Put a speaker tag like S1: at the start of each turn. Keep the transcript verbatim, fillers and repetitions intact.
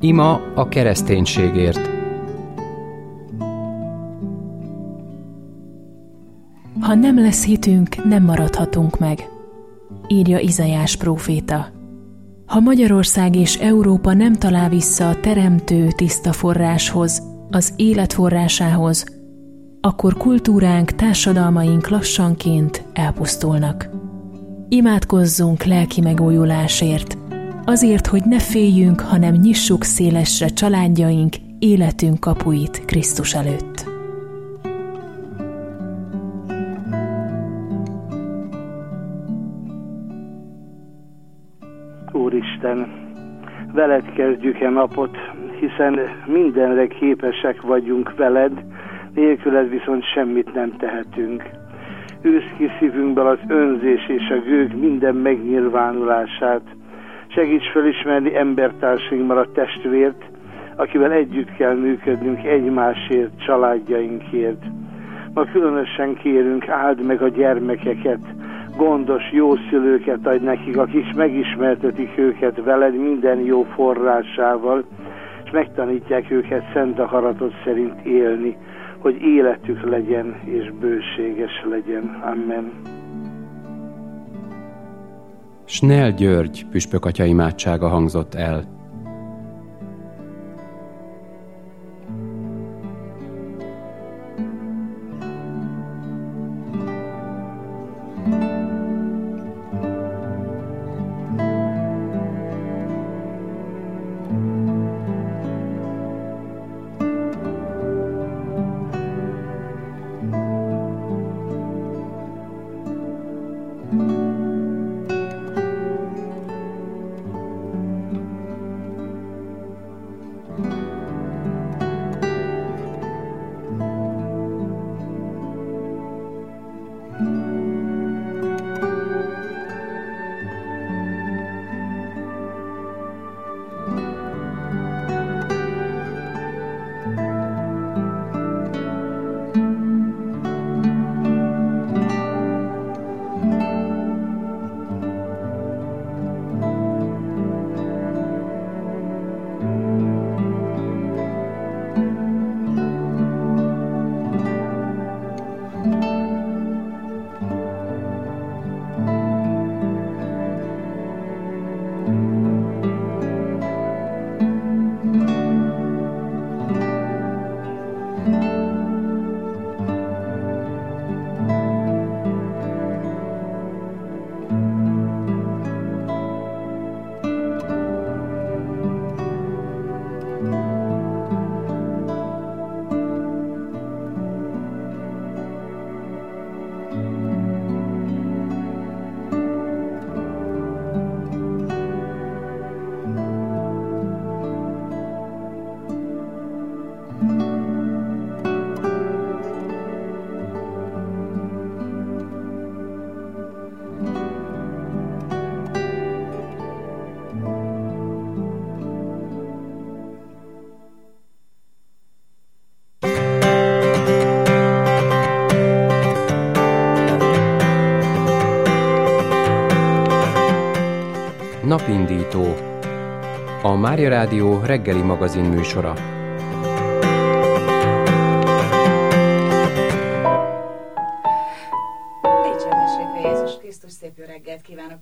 S1: Ima a kereszténységért.
S2: Ha nem lesz hitünk, nem maradhatunk meg, írja Izaiás próféta. Ha Magyarország és Európa nem talál vissza a teremtő tiszta forráshoz, az élet forrásához, akkor kultúránk, társadalmaink lassanként elpusztulnak. Imádkozzunk lelki megújulásért, azért, hogy ne féljünk, hanem nyissuk szélesre családjaink, életünk kapuit Krisztus előtt.
S3: Úristen, veled kezdjük e napot, hiszen mindenre képesek vagyunk veled, nélküled viszont semmit nem tehetünk. Űzd ki szívünkből az önzés és a gőg minden megnyilvánulását. Segíts felismerni embertársainkban a testvért, akivel együtt kell működnünk egymásért, családjainkért. Ma különösen kérünk, áld meg a gyermekeket, gondos, jó szülőket adj nekik, akik megismertetik őket veled minden jó forrásával, és megtanítják őket szent akaratod szerint élni, hogy életük legyen és bőséges legyen. Amen.
S1: Snell György püspökatya imádsága hangzott el. Napindító, a Mária Rádió reggeli magazin műsora.
S4: Dicsértessék Jézus Krisztus, szép jó reggelt kívánok!